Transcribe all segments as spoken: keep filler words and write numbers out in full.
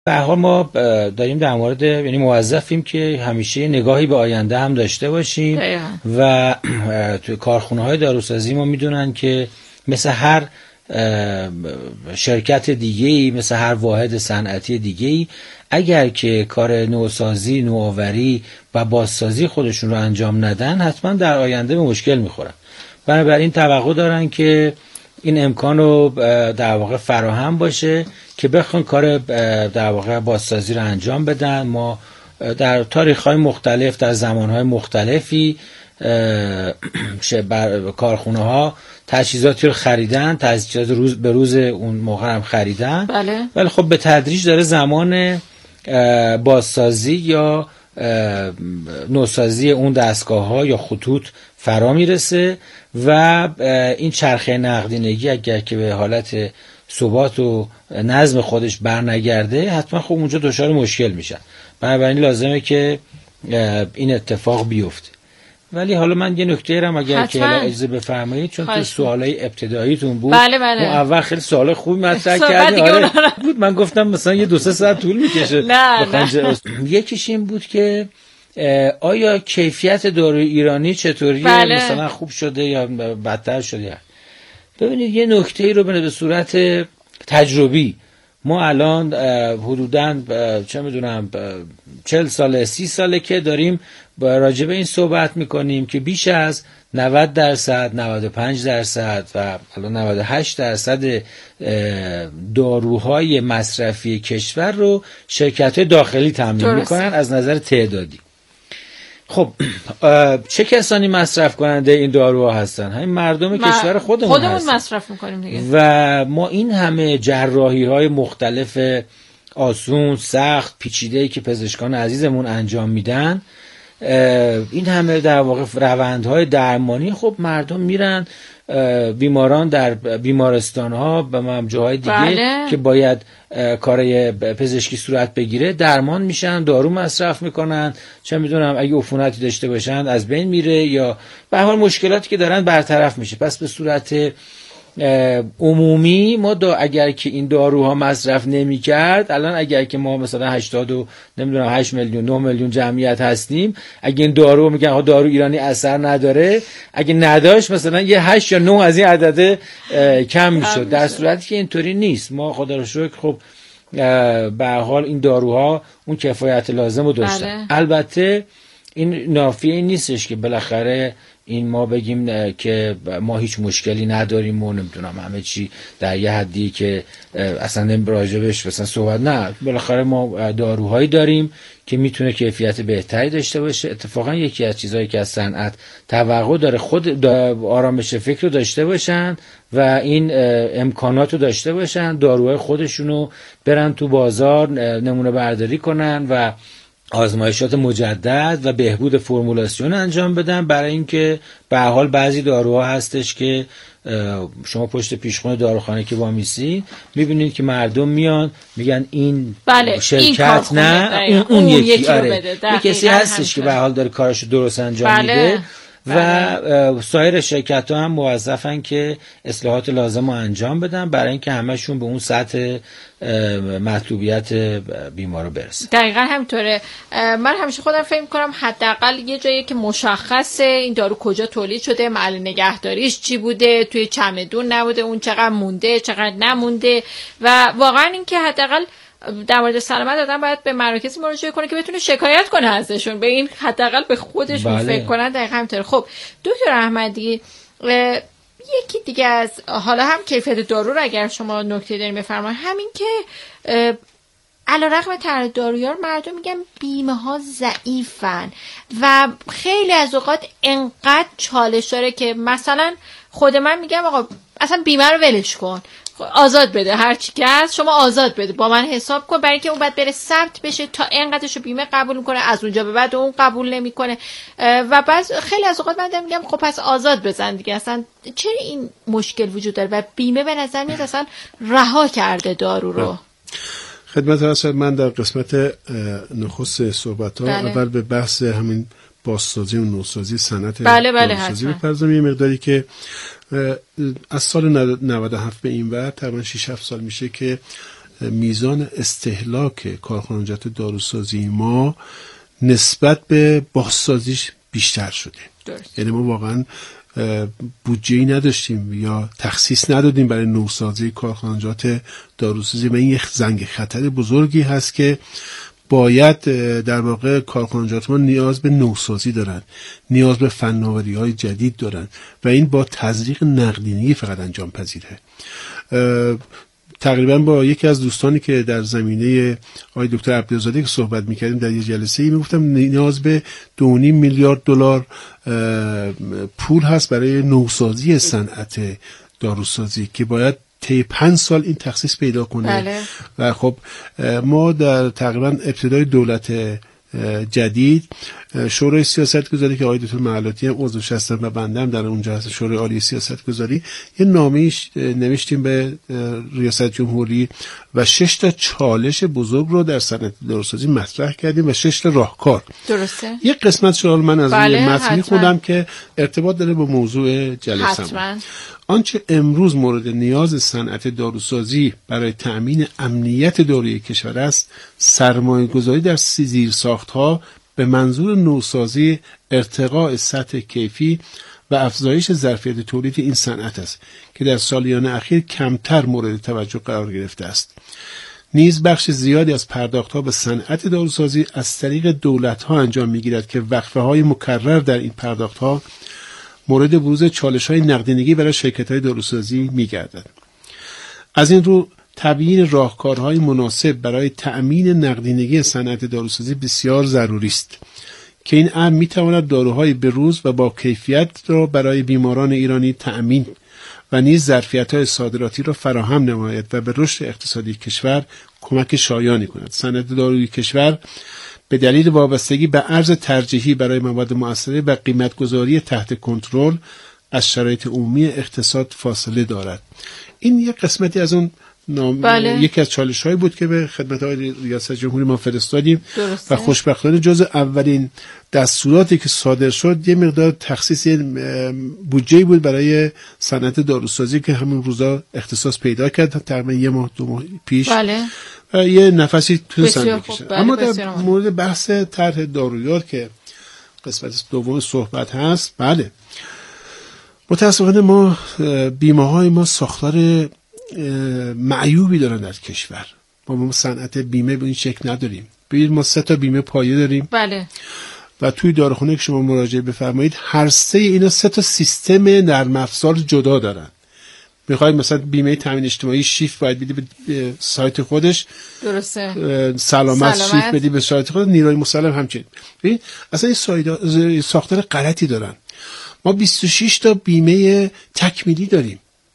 به هر حال ما داریم در مورد، یعنی موظفیم که همیشه نگاهی به آینده هم داشته باشیم و توی کارخونه‌های داروسازی ما میدونن که مثل هر شرکت دیگه‌ای، مثل هر واحد صنعتی دیگه‌ای، اگر که کار نوسازی، نوآوری و بازسازی خودشون رو انجام ندن حتما در آینده به مشکل میخورن. بنابراین توقع دارن که این امکان رو در واقع فراهم باشه که بخوان کار در واقع بازسازی رو انجام بدن. ما در تاریخ‌های مختلف، در زمان‌های مختلفی کارخونه‌ها تجهیزاتی رو خریدن، تجهیزات روز به روز اون موقع هم خریدن. بله. ولی خب به تدریج داره زمان بازسازی یا نوسازی اون دستگاه‌ها یا خطوط فرا میرسه و این چرخه نقدینگی اگر که به حالت ثبات و نظم خودش برنگرده حتما خب اونجا دچار مشکل میشن. بنابراین لازمه که این اتفاق بیفته. ولی حالا من یه نکته رم اگر که اجازه بفرمایید، چون تو سوالای ابتداییتون بود، بله بله. اون اول خیلی سوال خوبی مطرح کردین. آره بود، من گفتم مثلا یه دو سه ساعت طول میکشه. نه نه. یکیش این بود که آیا کیفیت داروی ایرانی چطوریه؟ بله. مثلا خوب شده یا بدتر شده؟ ببینید یه نکته رو به صورت تجربی ما الان حدوداً چه میدونم چهل ساله سی ساله که داریم راجع به این صحبت میکنیم که بیش از نود درصد، نود و پنج درصد و الان نود و هشت درصد داروهای مصرفی کشور رو شرکت‌های داخلی تامین میکنن از نظر تعدادی. خب چه کسانی مصرف کننده این داروها هستن؟ همین مردم ما کشور خودمون خودمون هستن. مصرف میکنیم دیگه. و ما این همه جراحی های مختلف آسون، سخت، پیچیده‌ای که پزشکان عزیزمون انجام میدن، این همه در واقع روندهای درمانی، خب مردم میرن بیماران در بیمارستان ها و جاهای دیگه بله. که باید کارای پزشکی صورت بگیره درمان میشن، دارو مصرف میکنن، چه میدونم اگه عفونتی داشته باشن از بین میره یا به هر حال مشکلاتی که دارن برطرف میشه. پس به صورت عمومی ما دا اگر که این داروها مصرف نمی کرد، الان اگر که ما مثلا هشتاد و نمیدونم هشت میلیون نه میلیون جمعیت هستیم، اگه این دارو میگن ها دارو ایرانی اثر نداره، اگه نداشت مثلا یه هشت یا نه از این عدد کم میشد. در صورتی که اینطوری نیست. ما خدا رو شکر خب به هر حال این داروها اون کفایت لازم رو داشتن. بله. البته این نافیه این نیستش که بالاخره این ما بگیم که ما هیچ مشکلی نداریم و نمیدونم همه چی در یه حدی که اصلا نمی راجبش مثلا صحبت، نه، بالاخره ما داروهایی داریم که میتونه کیفیت بهتری داشته باشه. اتفاقا یکی از چیزهایی که از صنعت توقع داره خود آرامش فکر رو داشته باشن و این امکانات رو داشته باشن، داروهای خودشونو برن تو بازار نمونه برداری کنن و آزمایشات مجدد و بهبود فرمولاسیون انجام بدن، برای اینکه به هر حال بعضی داروها هستش که شما پشت پیشخونه داروخانه که وامیسی میبینید که مردم میان میگن این بله، شرکت این نه اون, اون, اون یکی, یکی آره یه کسی هستش که به هر حال داره کارشو درست انجام بله. میده و بله. سایر شرکت ها هم موظفن که اصلاحات لازم رو انجام بدن برای اینکه همشون به اون سطح مطلوبیت بیمار رو برسن. دقیقا همینطوره. من همیشه خودم فکر می‌کنم حداقل یه جایی که مشخصه این دارو کجا تولید شده، محل نگهداریش چی بوده، توی چمدون نبوده، اون چقدر مونده چقدر نمونده، و واقعا این که حداقل در مورد سلامت آدم باید به مراکزی مراجعه کنه که بتونه شکایت کنه ازشون، به این حداقل به خودشون بله. فکر کنن. دقیقاً همینطوره. خب دکتر احمدی، یکی دیگه از حالا هم کیفیت دارو رو اگر شما نکته دارین بفرمایید، همین که علیرغم تر دارویار مردم میگن بیمه ها ضعیفن و خیلی از اوقات انقدر چالش داره که مثلا خود من میگم آقا اصلا بیمه رو ولش کن، آزاد بده، هر چی که هست شما آزاد بده، با من حساب کن، برای اینکه اون بعد بره ثبت بشه تا اینقدرشو بیمه قبول میکنه، از اونجا به بعد اون قبول نمیکنه و بعض خیلی از اوقات من میگم خب پس آزاد بزن دیگه. اصلا چرا این مشکل وجود داره و بیمه به نظر میاد اصلا رها کرده دارو رو؟ خدمت اصلا من در قسمت نخست صحبت ها بله. اول به بحث همین بازسازی و نوسازی صنعت بله بله بازسازی بپردازم. یه مقداری که از سال نود و هفت به این ور تقریبا شش هفت سال میشه که میزان استهلاک کارخانجات داروسازی ما نسبت به بازسازیش بیشتر شده. درست. یعنی ما واقعا بودجه‌ای نداشتیم یا تخصیص ندادیم برای نوسازی کارخانجات داروسازی و این یک زنگ خطر بزرگی هست که باید در واقع کارخانجات ما نیاز به نوسازی دارن، نیاز به فناوری‌های جدید دارن و این با تزریق نقدینگی فقط انجام پذیره. تقریبا با یکی از دوستانی که در زمینه آقای دکتر عبدالزاده که صحبت می‌کردیم در یه جلسه‌ای میگفتم نیاز به دو و نیم میلیارد دلار پول هست برای نوسازی صنعت داروسازی که باید طی پنج سال این تخصیص پیدا کنه. بله. و خب ما در تقریبا ابتدای دولت جدید شورای سیاست گذاری که آقای دکتر معلاتی هم عضوش هستن و بنده هم در اونجا هست، شورای عالی سیاست گذاری، یه نامه‌ای نوشتیم به ریاست جمهوری و شش تا چالش بزرگ رو در صنعت داروسازی مطرح کردیم و شش تا راهکار. درسته. یک قسمت شو من از بله، این متن می‌خونم که ارتباط داره با موضوع جلسه. حتما. آنچه امروز مورد نیاز صنعت داروسازی برای تأمین امنیت دارویی کشور است، سرمایه‌گذاری در زیرساخت‌ها به منظور نوسازی، ارتقاء سطح کیفی و افزایش ظرفیت تولید این صنعت است که در سالیان اخیر کمتر مورد توجه قرار گرفته است. نیز بخش زیادی از پرداخت‌ها به صنعت داروسازی از طریق دولت‌ها انجام می‌گیرد که وقفه‌های مکرر در این پرداخت‌ها مورد بروز چالش‌های نقدینگی برای شرکت‌های داروسازی می‌گردد. از این رو تبیین راهکارهای مناسب برای تأمین نقدینگی صنعت داروسازی بسیار ضروری است که این امر می‌تواند داروهای بروز و با کیفیت را برای بیماران ایرانی تأمین و نیز ظرفیت‌های صادراتی را فراهم نماید و به رشد اقتصادی کشور کمک شایانی کند. صنعت دارویی کشور به دلیل وابستگی به ارز ترجیحی برای مواد مؤثره و قیمت‌گذاری تحت کنترل از شرایط عمومی اقتصاد فاصله دارد. این یک قسمتی از اون نام... بله. یکی از چالش‌هایی بود که به خدمت آقای ریاست جمهوری ما فرستادیم. درسته. و خوشبختانه جز اولین دستوراتی که صادر شد یه مقدار تخصیص بودجه‌ای بود برای صنعت داروسازی که همون روزا اختصاص پیدا کرد، تقریبا یه ماه دو ماه پیش. بله. یه نفسی تونستن بکشن. بله، اما در مورد بحث طرح دارویار که قسمت دوم صحبت هست، بله متاسفانه ما بیمه های ما ساختار معیوبی دارن در کشور. ما ما صنعت بیمه به این شکل نداریم. ببینید ما سه تا بیمه پایه داریم. بله. و توی داروخونه که شما مراجعه بفرمایید هر سه اینا سه تا سیستم نرم افزار جدا دارن. میخواید مثلا بیمه تامین اجتماعی شیف باید بدی به سایت خودش. درسته. سلامت, سلامت. شیف بدی به سایت خودش. نیروی مسلم همچنین. ببین اصلا این ساختار غلطی دارن. ما بیست و شش تا بیمه تکمیلی داریم.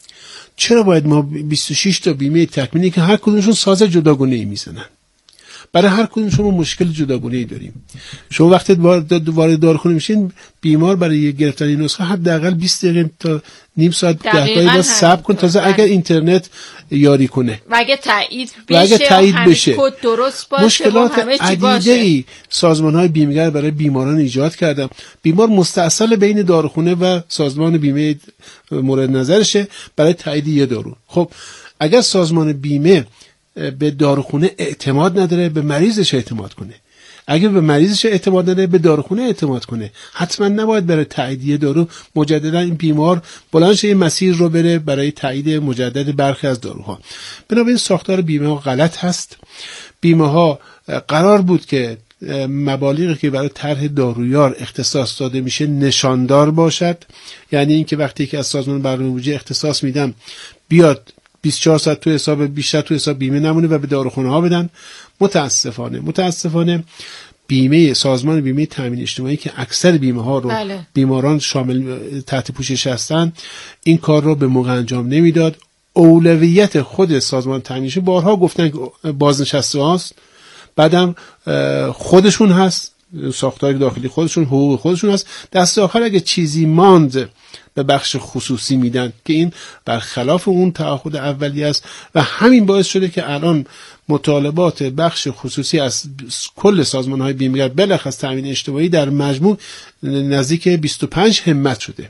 چرا باید ما بیست و شش تا بیمه تکمیلی که هر کدومشون ساز جداگانه‌ای میزنن؟ برای هر کدومشون ما مشکل جداگانه‌ای داریم. شما وقتی وارد داروخونه میشین بیمار برای گرفتن این نسخه حداقل بیست دقیقه تا نیم ساعت ده دقیقه با صبر کن تازه اگر اینترنت یاری کنه و اگه تایید بشه و اگه تایید بشه کد درست باشه مشکلات عدیده‌ای سازمان‌های بیمه‌گر برای بیماران ایجاد کردن. بیمار مستاصل بین داروخونه و سازمان بیمه مورد نظرشه برای تایید یه دارو. خب اگر سازمان بیمه به داروخونه اعتماد نداره به مریضش اعتماد کنه، اگر به مریضش اعتماد نداره به داروخونه اعتماد کنه. حتما نباید برای تایید دارو مجددا این بیمار بلند شه این مسیر رو بره برای تایید مجدد برخی از داروها. بنابراین ساختار بیمه ها غلط هست. بیمه ها قرار بود که مبالغی که برای طرح دارویار اختصاص داده میشه نشاندار باشد، یعنی اینکه وقتی که از سازمان برنامه بودجه اختصاص میدم بیاد بیست و چهار ساعت تو حساب بیشتر تو حساب بیمه نمونه و به داروخونه ها بدن. متاسفانه متاسفانه بیمه سازمان بیمه تامین اجتماعی که اکثر بیمه ها رو بله. بیماران شامل تحت پوشش هستن این کار رو به موقع انجام نمیداد. اولویت خود سازمان تامین اجتماعی بارها گفتن که بازنشسته هاست، بعدم خودشون هست، ساختار داخلی خودشون، حقوق خودشون هست. دست آخر اگه چیزی ماند به بخش خصوصی میدن که این برخلاف اون تعهد اولی است و همین باعث شده که الان مطالبات بخش خصوصی از کل سازمان‌های بیمه‌گر بلخص تامین اجتماعی در مجموع نزدیک بیست و پنج همت شده.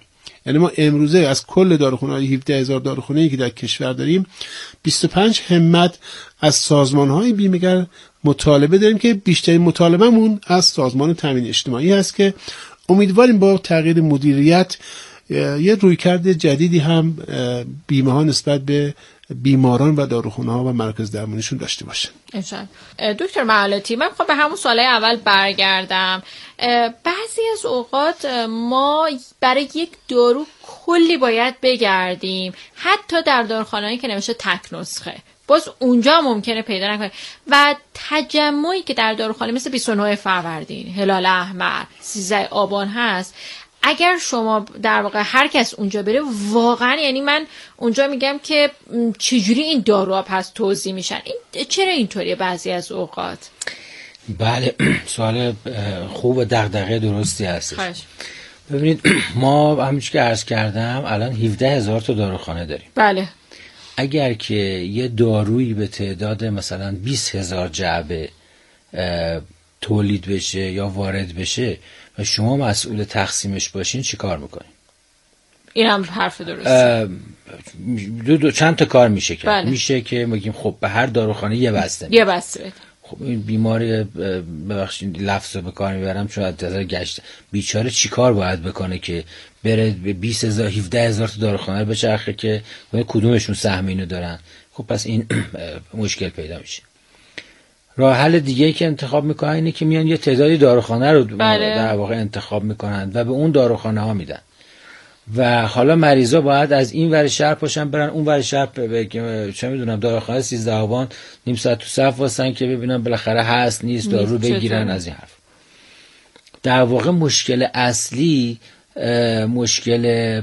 یعنی ما امروزه از کل داروخانه‌های هفده هزار داروخانه‌ای که در کشور داریم بیست و پنج همت از سازمان‌های بیمه‌گر مطالبه داریم که بیشترین مطالبهمون از سازمان تامین اجتماعی هست که امیدواریم با تغییر مدیریت یه رویکرد جدیدی هم بیمه ها نسبت به بیماران و داروخانه ها و مرکز درمانیشون داشته باشن. انشالله. دکتر معلتی، من خب به همون سوال اول برگردم. بعضی از اوقات ما برای یک دارو کلی باید بگردیم، حتی در داروخانه‌ای که نوشته تک نسخه، باز اونجا ممکنه پیدا نکنه. و تجمعی که در داروخانه مثل بیست و نه فروردین، هلال احمر، سیزده آبان هست، اگر شما در واقع هر کس اونجا بره، واقعا یعنی من اونجا میگم که چجوری این داروها پس توزیع میشن؟ این چرا اینطوریه بعضی از اوقات؟ بله، سوال خوب و دغدغه درستی هستش. ببینید ما همونجوری که عرض کردم الان هفده هزار تا داروخانه داریم. بله. اگر که یه دارویی به تعداد مثلا بیست هزار جعبه تولید بشه یا وارد بشه و شما مسئول تقسیمش باشین، چی کار میکنین؟ این هم حرف درسته. دو دو چند تا کار میشه کرد. بله. میشه که میگیم خب به هر داروخانه یه بسته یه بسته بده. خب این بیماری، ببخشید لفظو به کار میبرم چون از نظر گشت، بیچاره چیکار باید بکنه که بره به بیست هزار هفده هزار تا داروخانه بچرخه که کدومشون سهم اینو دارن؟ خب پس این مشکل پیدا میشه. راه حل دیگه که انتخاب میکنن اینه که میان یه تعدادی داروخانه رو بله. در واقع انتخاب میکنن و به اون داروخانه ها میدن و حالا مریضا باید از این ور شهر پاشن برن اون ور شهر، چه میدونم داروخانه سیزده آبان نیم ساعت تو صف واسن که ببینن بالاخره هست نیست دارو بگیرن. از این حرف در واقع مشکل اصلی مشکل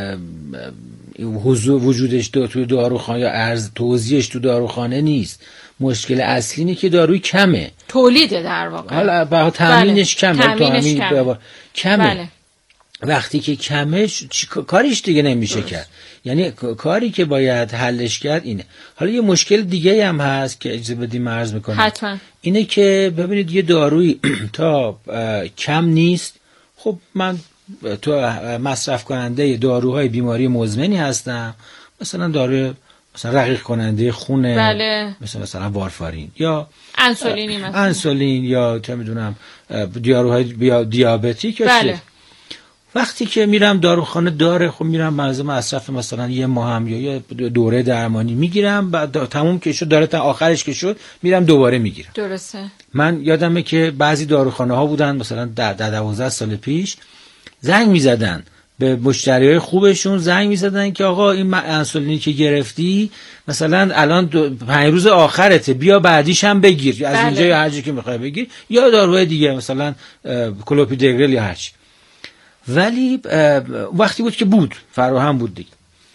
حضور وجودش دو توی داروخانه یا ارز توزیعش تو داروخانه نیست. مشکل اصلی اینه که داروی کمه، تولیده در واقع، حالا با تامینش کمه، تامینش کمه. کمه. بله. وقتی که کمه چی... کاریش دیگه نمیشه کرد. یعنی کاری که باید حلش کرد اینه. حالا یه مشکل دیگه هم هست که اجازه بدیم عرض میکنم. حتما. اینه که ببینید یه داروی تا کم نیست، خب من تو مصرف کننده داروهای بیماری مزمنی هستم، مثلا داروی مثلا رقیق کننده خونه، بله. مثلا مثلا وارفارین یا انسولینی مثلا انسولین یا چه میدونم داروهای دیابتیک. بله. وقتی که میرم داروخانه داره، خب میرم منظم مصرف مثلا یه ماه هم یا یه دوره درمانی میگیرم، بعد تموم که شد داره تا آخرش که شد میرم دوباره میگیرم. درسته. من یادمه که بعضی داروخانه ها بودن مثلا در دوازده سال پیش زنگ میزدن به مشتریای خوبشون، زنگ میزدن که آقا این انسولینی که گرفتی مثلا الان پنج روز آخرته، بیا بعدیش هم بگیر، از بله. اینجا یا هر جا که میخوای بگیر، یا داروهای دیگه مثلا کلوپیدوگرل یا هر چی. ولی وقتی بود که بود فراهم بود دیگه.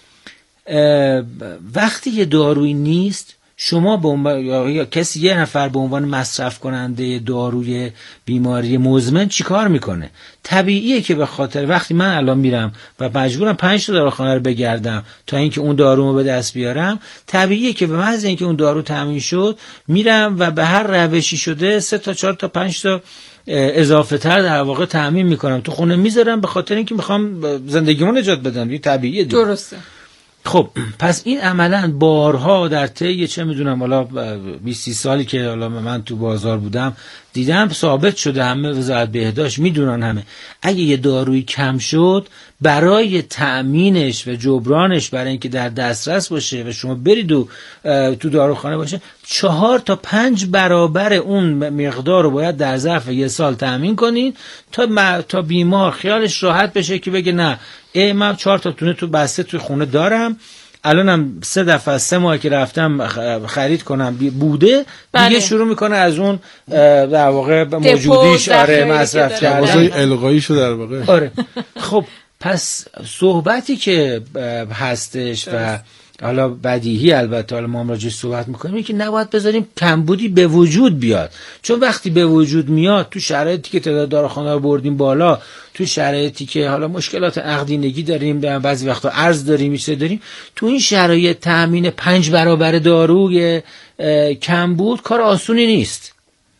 وقتی یه دارویی نیست، شما به عنوان یا کسی یه نفر به عنوان مصرف کننده داروی بیماری مزمن چیکار میکنه؟ طبیعیه که به خاطر وقتی من الان میرم و مجبورم پنج تا داروخانه رو بگردم تا اینکه اون دارومو به دست بیارم، طبیعیه که به محض اینکه اون دارو تامین شد میرم و به هر روشی شده سه تا چهار تا پنج تا اضافه تر در واقع تامین میکنم، تو خونه میذارم به خاطر اینکه میخوام زندگیمو نجات بدم. این طبیعیه دیگه. درسته. خب پس این عملا بارها در طی چه میدونم حالا بیست سالی که حالا من تو بازار بودم دیدم ثابت شده، همه وزارت بهداشت میدونن، همه اگه یه دارویی کم شد برای تأمینش و جبرانش، برای اینکه در دسترس باشه و شما برید و تو داروخانه باشه، چهار تا پنج برابر اون مقدار رو باید در ظرف یه سال تأمین کنین تا تا بیمار خیالش راحت بشه که بگه نه ای من چهار تا تونه تو بسته توی خونه دارم، الانم سه دفعه سه ماه که رفتم خرید کنم بوده. بله. دیگه شروع میکنه از اون در واقع موجودیش آره مصرف کردن، الغاییشو در واقع. آره. خب پس صحبتی که هستش و حالا بدیهی البته حالا ما هم راجعش صحبت میکنیم که نباید بذاریم کمبودی به وجود بیاد، چون وقتی به وجود میاد تو شرایطی که تعداد داروخانه رو بردیم بالا، تو شرایطی که حالا مشکلات نقدینگی داریم، بعضی وقتا ارز داریم میشه داریم، تو این شرایط تامین پنج برابر داروی کمبود کار آسونی نیست.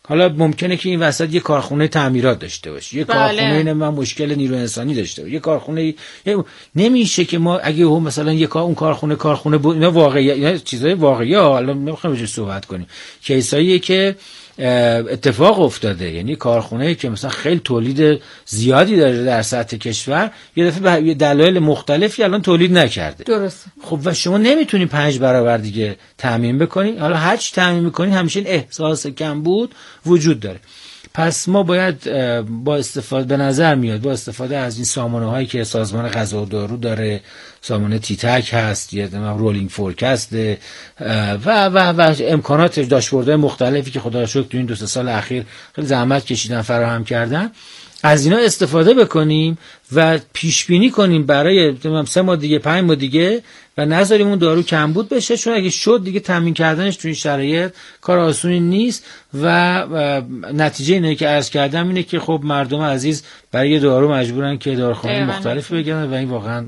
حالا ممکنه که این وسط یه کارخونه تعمیرات داشته باشه، یه بله. کارخونه اینه من مشکل نیرو انسانی داشته باشه، یه کارخونه یه... نمیشه که ما اگه هم مثلا یه کار اون کارخونه کارخونه بود، اینا واقعی، اینا چیزای واقعی ها، حالا نمیخوام روش صحبت کنیم، کیساییه که اتفاق افتاده، یعنی کارخونه‌ای که مثلا خیلی تولید زیادی داره در سطح کشور یه دفعه به دلایل مختلفی الان تولید نکرده. درست. خب و شما نمیتونی پنج برابر دیگه تامین بکنی، حالا هر چی تامین میکنی همیشه این احساس کمبود وجود داره. پس ما باید با استفاده به نظر میاد با استفاده از این سامانه هایی که سازمان غذا و دارو داره، سامانه تیتک هست، یه رولینگ فورکاست و و و امکانات داشبوردهای مختلفی که خدا رو شکر تو این دو سه سال اخیر خیلی زحمت کشیدن فراهم کردن، از اینا استفاده بکنیم و پیش بینی کنیم برای سه ماه دیگه، پنج ماه دیگه، و نذاریم اون دارو کمبود بشه، چون اگه شد دیگه تامین کردنش تو این شرایط کار آسونی نیست و, و نتیجه اینه که عرض کردم اینه که خب مردم عزیز برای یه دارو مجبورن که داروخانه مختلف بگیرن و این واقعا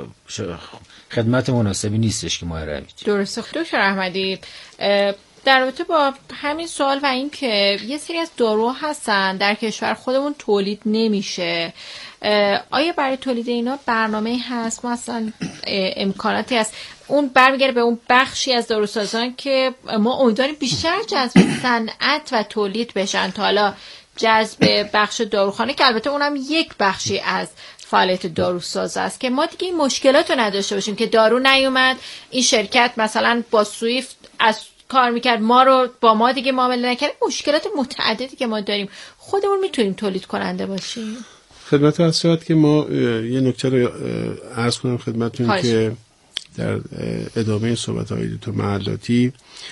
خدمت مناسبی نیستش که ما ارائه میدیم. درسته. دکتر احمدی، در رابطه با همین سوال و این که یه سری از دارو هستن در کشور خودمون تولید نمیشه، آیا برای تولید اینا برنامه هست؟ مثلا امکاناتی هست؟ اون برمیگره به اون بخشی از داروسازان که ما امیدواریم بیشتر جذب صنعت و تولید بشن تا حالا جذب بخش داروخانه، که البته اونم یک بخشی از فعالیت داروساز است، که ما دیگه این مشکلات رو نداشته باشیم که دارو نیومد، این شرکت مثلا با سویفت از کار میکرد ما رو با ما دیگه معامله نکرد. مشکلات متعددی که ما داریم خودمون میتونیم تولید کننده باشیم. خدمت از شاید که ما یه نکته رو عرض کنم خدمتتون خواهش. که در ادامه صحبت‌های دکتر محلاتی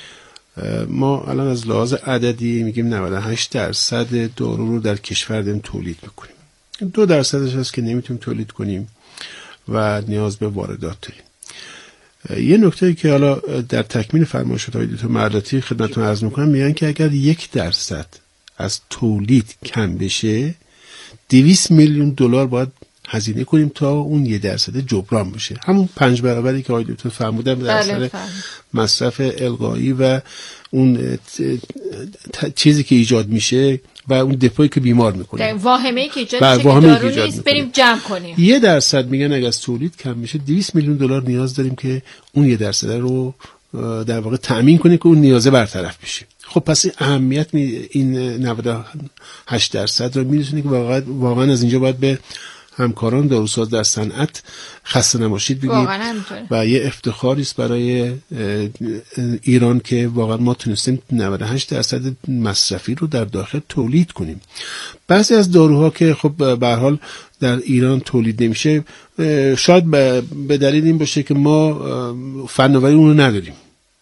ما الان از لحاظ عددی میگیم نود و هشت درصد دارو رو در کشور داریم تولید میکنیم، دو درصدش هست که نمیتونیم تولید کنیم و نیاز به واردات داریم. یه نکته که حالا در تکمیل فرمایشات های دکتر محلاتی خدمتتون عرض میکنم، میگن که اگر یک درصد از تولید کم بشه دویست میلیون دلار باید هزینه کنیم تا اون یه درصد جبران بشه، همون پنج برابری که آقای دکتر فرمودن در اثر مصرف القایی و اون چیزی که ایجاد میشه و اون دپویی که بیمار میکنه، واهمه‌ای که ایجاد میشه که دارو نیست بریم جمع کنیم. یه درصد میگن اگه از تولید کم میشه دویست میلیون دلار نیاز داریم که اون یه درصد رو در واقع تأمین کنیم که اون نیازه برطرف بشه. خب پس این اهمیت این نود و هشت درصد رو میرسونه که واقعا واقعا از اینجا باید به همکاران داروساز در صنعت خسته نباشید بگیم و یه افتخاری است برای ایران که واقعا ما تونستیم نود و هشت درصد مصرفی رو در داخل تولید کنیم. بعضی از داروها که خب به هر حال در ایران تولید نمیشه، شاید به دلیل این باشه که ما فناوری اون رو نداریم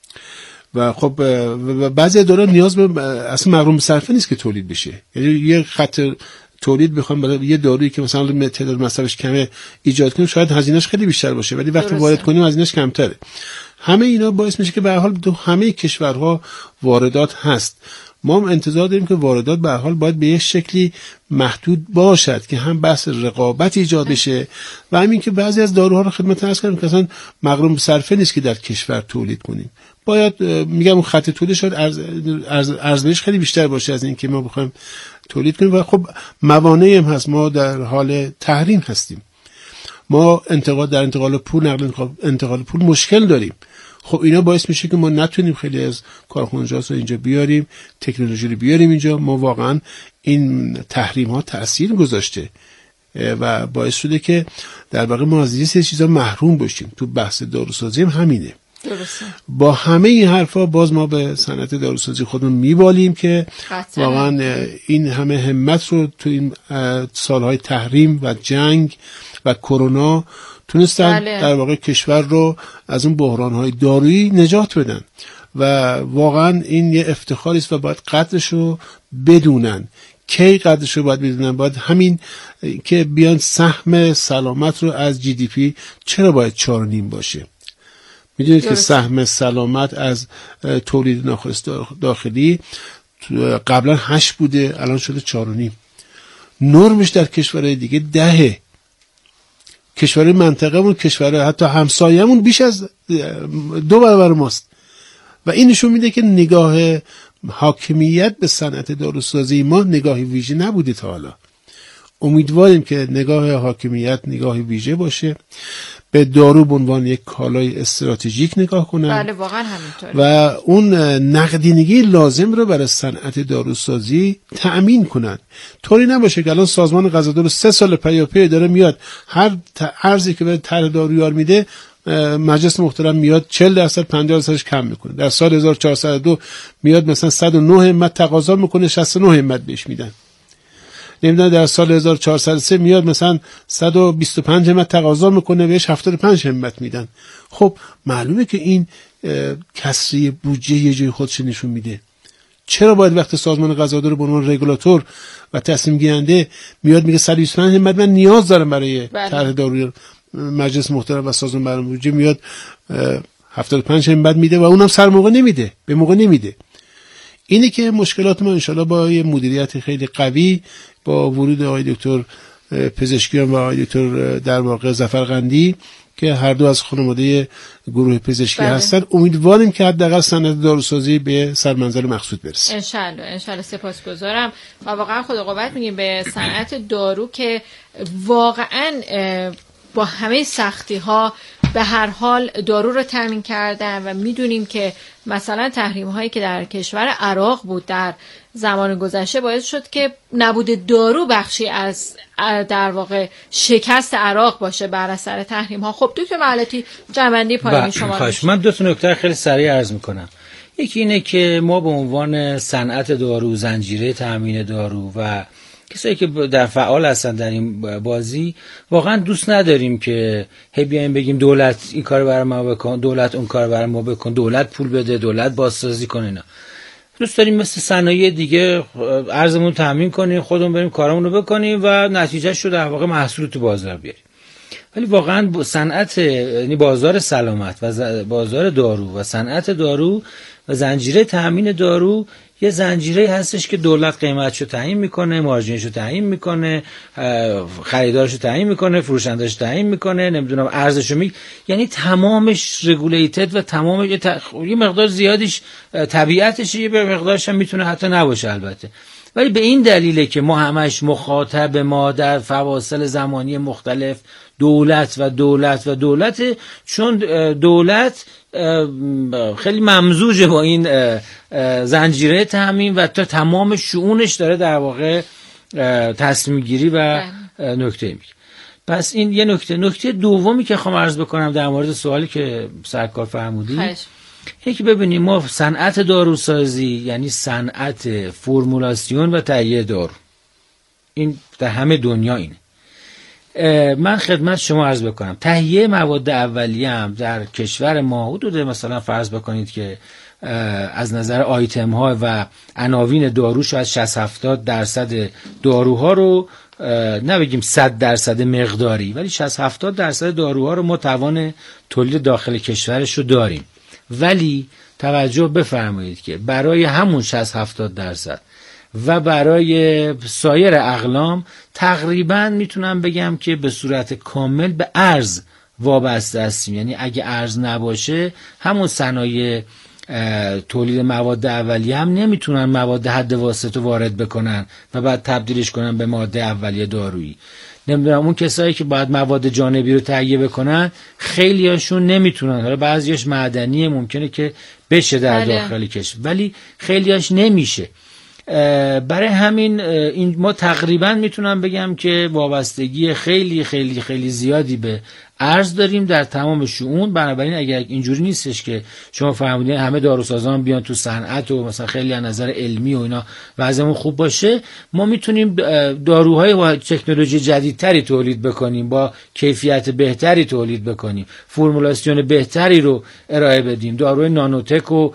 و خب بعضی دارو نیاز به اصلا مغروم صرفه نیست که تولید بشه، یعنی یه خط تولید بخوام برای یه دارویی که مثلا تعداد مصرفش کمه ایجاد کنیم شاید هزینه‌اش خیلی بیشتر باشه، ولی وقتی وارد کنیم هزینه‌اش کمتره. همه اینا باعث میشه که به هر حال تو همه کشورها واردات هست. ما هم انتظار داریم که واردات به هر حال باید به یه شکلی محدود باشد که هم بحث رقابت ایجاد بشه و همین که بعضی از داروها رو خدمت عرض کردم که اصلا مغروم صرفه نیست که در کشور تولید کنیم. باید میگم اون خط تولید شاید ارز ارز ارزش خیلی بیشتر باشه از این که ما بخوایم تولید کنیم و خب موانعی هم هست. ما در حال تحریم هستیم، ما انتقال در انتقال پول نقل انتقال پول مشکل داریم. خب اینا باعث میشه که ما نتونیم خیلی از کارخانجات رو اینجا بیاریم، تکنولوژی رو بیاریم اینجا. ما واقعا این تحریم ها تأثیر گذاشته و باعث شده که در واقع ما از یه سری چیزا محروم باشیم. تو بحث داروسازی هم همینه. درسته. با همه این حرفا باز ما به صنعت داروسازی خودمون میبالیم که قطعا. واقعا این همه همت رو تو این سالهای تحریم و جنگ و کرونا تونستن بله. در واقع کشور رو از اون بحران‌های دارویی نجات بدن و واقعا این یه افتخاری است و باید قدرش رو بدونن. کی قدرش رو باید بدونن؟ باید همین که بیان سهم سلامت رو از جی دی پی چرا باید چهار و نیم باشه؟ میدونید که سهم سلامت از تولید ناخالص داخلی قبلا هشت بوده، الان شده چهار و نیم. نرمش در کشورهای دیگه دهه. کشورهای منطقه‌مون، کشورهای حتی همسایه‌مون بیش از دو برابر ماست و این نشون میده که نگاه حاکمیت به صنعت داروسازی ما نگاهی ویژه نبوده تا حالا. امیدواریم که نگاه حاکمیت نگاهی ویژه باشه، به دارو به عنوان یک کالای استراتژیک نگاه کنن. بله واقعا همینطوره. و اون نقدینگی لازم رو برای صنعت داروسازی تأمین کنن. طوری نباشه که الان سازمان غذادارو سه سال پیاپی داره میاد هر ارزی که به طرح دارویار میده مجلس محترم میاد چهل درصد پنجاه درصدش کم میکنه. در سال هزار و چهارصد و دو میاد مثلا صد و نه همت تقاضا میکنه، شصت و نه همت بهش میدن. نمیدونم در سال هزار و چهارصد و سه میاد مثلا صد و بیست و پنج همت تقاضا میکنه، بهش هفتاد و پنج همت میدن. خب معلومه که این کسری بودجه یه جای خودش نشون میده. چرا باید وقت سازمان غذادارو به عنوان رگولاتور و تصمیم گیرنده میاد میگه صد و بیست و پنج همت من نیاز دارم برای طرح دارویی، مجلس محترم و سازمان برنامه بودجه میاد هفتاد و پنج همت میده و اونم سر موقع نمیده، به موقع نمیده. اینه که مشکلات ما انشالله با یه مدیریت خیلی قوی، با ورود آقای دکتر پزشکیان و آقای دکتر در واقع ظفرقندی که هر دو از خانواده گروه پزشکی بله. هستن، امیدواریم که حداقل صنعت داروسازی به سرمنزل مقصود برسه. ان شاء الله ان شاء الله. سپاسگزارم و واقعا خدا قوت میگیم به صنعت دارو که واقعا با همه سختی ها به هر حال دارو رو تامین کردن و میدونیم که مثلا تحریم هایی که در کشور عراق بود در زمان گذشته باعث شد که نبود دارو بخشی از در واقع شکست عراق باشه بر اثر تحریم ها. خب دکتر معلتی جنبندی پایانی شما رو من دو تا نکته خیلی سریع عرض میکنم. یکی اینه که ما به عنوان صنعت دارو، زنجیره تامین دارو و کسایی که در فعال هستن در این بازی واقعا دوست نداریم که هی بیایم بگیم دولت این کار برای ما بکن، دولت اون کار برای ما بکن، دولت پول بده، دولت بازسازی کنه. اینا دوست داریم مثل صنایع دیگه ارزمون تامین کنیم، خودمون بریم کارمون رو بکنیم و نتیجهش رو در واقع محصول تو بازار بیاریم. ولی واقعا صنعت، یعنی بازار سلامت و بازار دارو و صنعت دارو و زنجیره تامین دارو یه زنجیره هستش که دولت قیمتشو تعیین میکنه، مارجینشو تعیین میکنه، خریدارشو تعیین میکنه، فروشندهشو تعیین میکنه، نمیدونم ارزشو می، یعنی تمامش رگولیتد و تمامش یه مقدار زیادیش طبیعتش، یه مقدارش هم میتونه حتی نباشه البته. ولی به این دلیله که ما همش مخاطب ما در فواصل زمانی مختلف دولت و دولت و دولت، چون دولت خیلی ممزوجه با این زنجیره تامین و تا تمام شؤونش داره در واقع تصمیم گیری و نکته میگه. پس این یه نکته. نکته دومی که خواهم عرض بکنم در مورد سوالی که سرکار فرمودی، یکی ببینیم ما صنعت داروسازی یعنی صنعت فرمولاسیون و تهیه دارو، این در همه دنیا اینه. من خدمت شما عرض بکنم تهیه مواد اولیه هم در کشور ما حدود مثلا فرض بکنید که از نظر آیتم ها و عناوین دارو شاید شصت هفتاد درصد داروها رو، نه بگیم صد درصد مقداری، ولی شصت هفتاد درصد داروها رو ما توان تولید داخل کشورش رو داریم. ولی توجه بفرمایید که برای همون شصت هفتاد درصد و برای سایر اقلام تقریبا میتونم بگم که به صورت کامل به ارز وابسته هستیم. یعنی اگه ارز نباشه همون صنایع تولید مواد اولیه هم نمیتونن مواد حد واسط رو وارد بکنن و بعد تبدیلش کنن به ماده اولیه دارویی. نمیدونم اون کسایی که باید مواد جانبی رو تهیه بکنن خیلی هاشون نمیتونن، حالا بعضیش معدنیه ممکنه که بشه در داخل کشور ولی خیلی هاش نمیشه. برای همین این ما تقریبا میتونم بگم که وابستگی خیلی خیلی خیلی زیادی به ارز داریم در تمام شؤون. بنابراین اگر اینجوری نیستش که شما فهمیدین همه داروسازان بیان تو صنعت و مثلا خیلی از نظر علمی و اینا وضعمون خوب باشه، ما میتونیم داروهای با تکنولوژی جدیدتری تولید بکنیم، با کیفیت بهتری تولید بکنیم، فرمولاسیون بهتری رو ارائه بدیم. داروی نانوتک و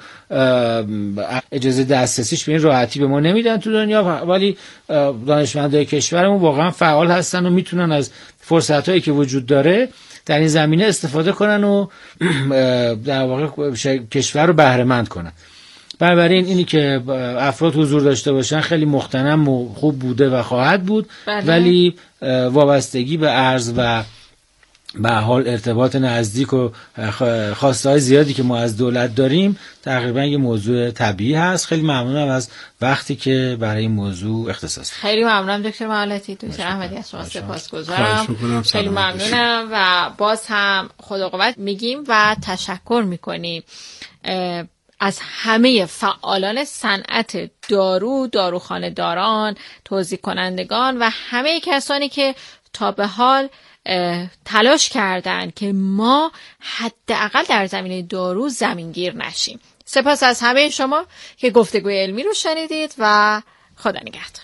اجازه دسترسیش به این راحتی به ما نمیدن تو دنیا، ولی دانشمندای کشورمون واقعا فعال هستن و میتونن از فرصتایی که وجود داره در این زمینه استفاده کنن و در واقع کشور رو بهره مند کنن. بنابراین اینی که افراد حضور داشته باشن خیلی مغتنم و خوب بوده و خواهد بود. بله. ولی وابستگی به ارز و به حال ارتباط نزدیک و خواسته‌های زیادی که ما از دولت داریم تقریبا یه موضوع طبیعی هست. خیلی ممنونم از وقتی که برای این موضوع اختصاص دادید. خیلی ممنونم دکتر معلتی. دکتر احمدی از شما سپاسگزارم. خیلی ممنونم و باز هم خدا قوت میگیم و تشکر میکنیم از همه فعالان صنعت دارو، داروخانه داران، توزیع کنندگان و همه کسانی که تا به حال تلاش کردن که ما حداقل در زمینه دارو زمینگیر نشیم. سپاس از همه شما که گفتگوی علمی رو شنیدید و خدا نگهدار.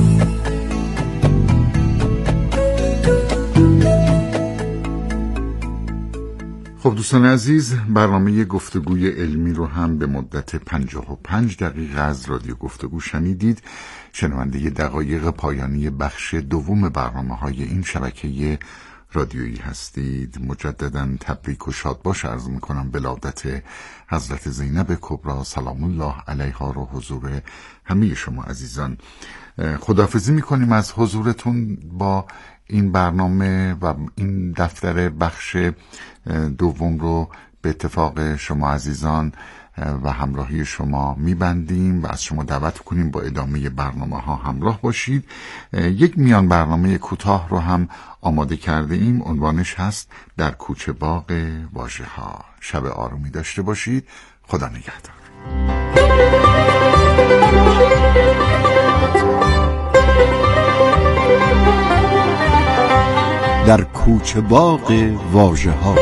خب دوستان عزیز، برنامه گفتگوی علمی رو هم به مدت پنجاه و پنج دقیقه از رادیو گفتگو شنیدید. شنونده دقایق پایانی بخش دوم برنامه‌های این شبکه رادیویی هستید. مجدداً تبریک و شادباش عرض میکنم بلادت حضرت زینب کبری سلام الله علیها رو حضور همه شما عزیزان. خداحافظی میکنیم از حضورتون با این برنامه و این دفتر بخش دوم رو به اتفاق شما عزیزان و همراهی شما میبندیم و از شما دعوت کنیم با ادامه برنامه ها همراه باشید. یک میان برنامه کوتاه رو هم آماده کرده ایم، عنوانش هست در کوچه باغ واژه ها. شب آرومی داشته باشید. خدا نگهدار. در کوچه باغ واژه ها.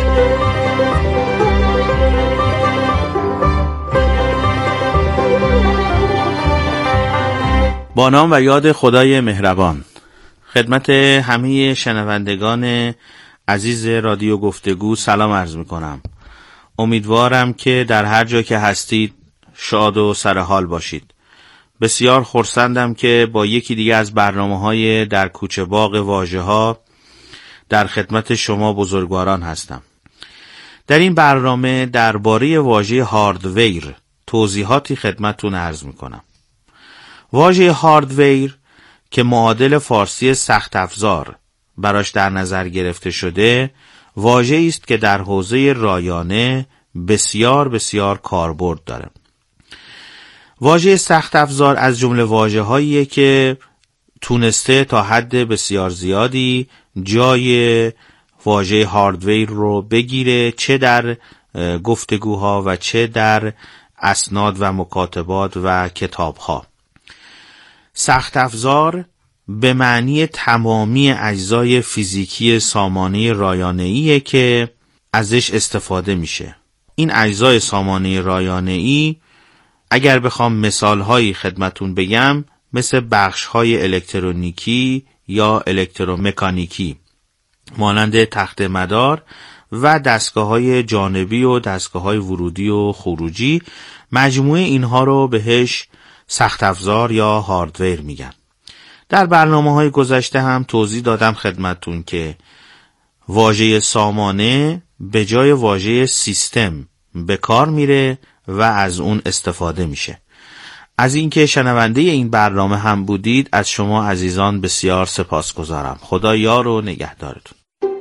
با نام و یاد خدای مهربان، خدمت همه شنوندگان عزیز رادیو گفتگو سلام عرض میکنم. امیدوارم که در هر جا که هستید شاد و سرحال باشید. بسیار خرسندم که با یکی دیگه از برنامه‌های در کوچه باغ واژه ها در خدمت شما بزرگواران هستم. در این برنامه درباره واژه هاردویر توضیحاتی خدمتتون عرض میکنم. واژه هاردویر که معادل فارسی سخت افزار براش در نظر گرفته شده، واژه‌ای است که در حوزه رایانه بسیار بسیار کاربرد داره. واژه سخت افزار از جمله واژه‌هاییه که تونسته تا حد بسیار زیادی جای واژه هاردویر رو بگیره، چه در گفتگوها و چه در اسناد و مکاتبات و کتابها. سخت افزار به معنی تمامی اجزای فیزیکی سامانه رایانه‌ایه که ازش استفاده میشه. این اجزای سامانه رایانه‌ای اگر بخوام مثالهایی خدمتون بگم، مثل بخش‌های الکترونیکی یا الکترومکانیکی مانند تخت مدار و دستگاه‌های جانبی و دستگاه‌های ورودی و خروجی، مجموعه اینها رو بهش سخت افزار یا هاردویر میگن. در برنامه‌های گذشته هم توضیح دادم خدمتون که واژه سامانه به جای واژه سیستم به کار میره و از اون استفاده میشه. از اینکه شنونده این برنامه هم بودید از شما عزیزان بسیار سپاسگزارم. خدا یار و نگهدارتون.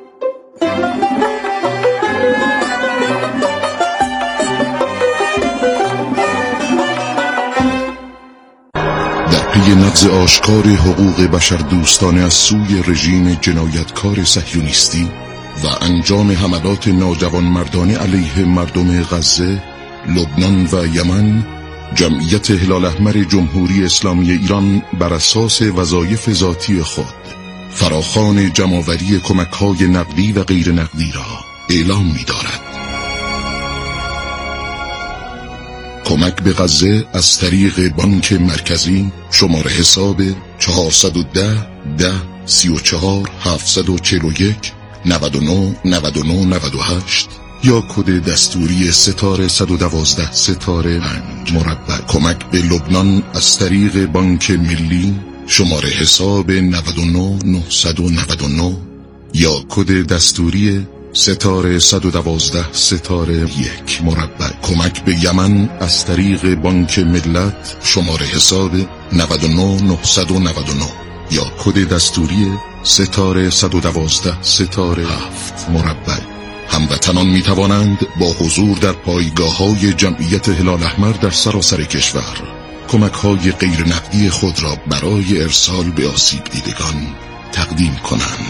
در پی نقض آشکار حقوق بشر دوستانه از سوی رژیم جنایتکار صهیونیستی و انجام حملات ناجوانمردانه علیه مردم غزه، لبنان و یمن، جمعیت هلال احمر جمهوری اسلامی ایران بر اساس وظایف ذاتی خود فراخوان جمع‌آوری کمک‌های نقدی و غیر نقدی را اعلام می‌دارد. کمک به غزه از طریق بانک مرکزی شماره حساب چهارصد و ده ده سی و چهار هفتصد و چهل و یک نود و نه نود و نه نود و هشت یا کد دستوری ستاره صد و دوازده ستاره پنج مربع. کمک به لبنان از طریق بانک ملی شماره حساب نود و نه نهصد و نود و نه یا کد دستوری ستاره صد و دوازده ستاره یک مربع. کمک به یمن از طریق بانک ملت شماره حساب نود و نه نهصد و نود و نه یا کد دستوری ستاره صد و دوازده ستاره هفت مربع. هموطنان می توانند با حضور در پایگاه های جمعیت هلال احمر در سراسر کشور کمک های غیر نقدی خود را برای ارسال به آسیب دیدگان تقدیم کنند.